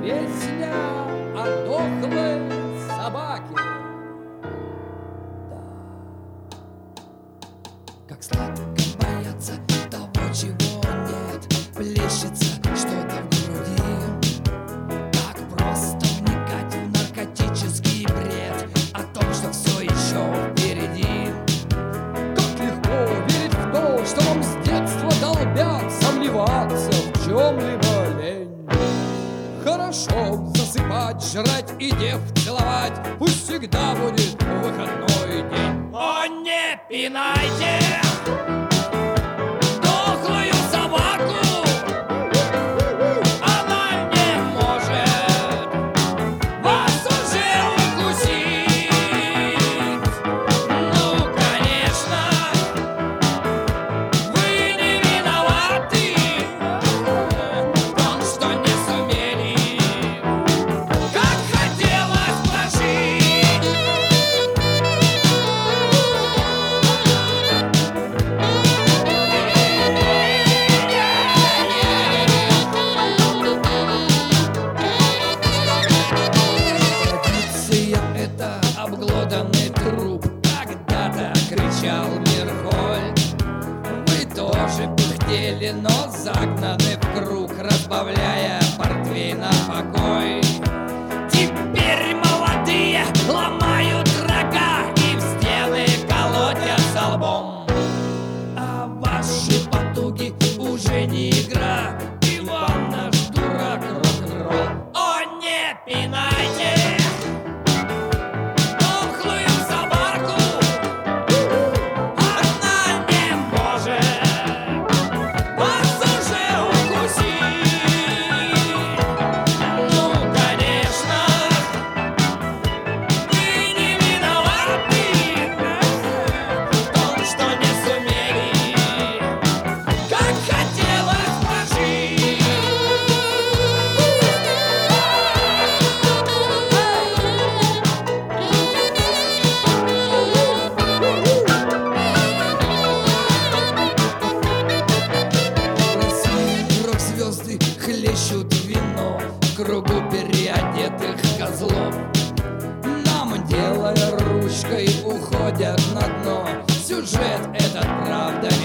Песня о дохлой собаке. Да. Как сладко бояться того, чего нет, плещется что-то в груди. Так просто вникать в наркотический бред о том, что все еще впереди. Как легко верить в то, что вам с детства долбят, сомневаться в чем-либо лень. Хорошо засыпать, жрать и дев целовать, пусть всегда будет выходной день. О, не пинайте дохлую собаку, она не может вас уже укусить. Ну, конечно, вы не виноваты в том, что не сумели, как хотелось прожить. Традиция — это обглоданный труп, когда-то кричал Мирхольд. Вы тоже пыхтели, но загнаны в круг, разбавляя портвейн на покой. Теперь молодые ломают рога и в стены колотятся лбом. А ваши потуги уже не игра, Иван наш дурак рок-н-ролл. О, не пинайте дохлую собаку, она не может вас уже укусить. Ну, конечно, вы не виноваты в том, что не сумели, как хотелось прожить. Рок-звезды хлещут вино в кругу переодетых козлов. Нам, делая ручкой, уходят на дно. Сюжет этот, правда,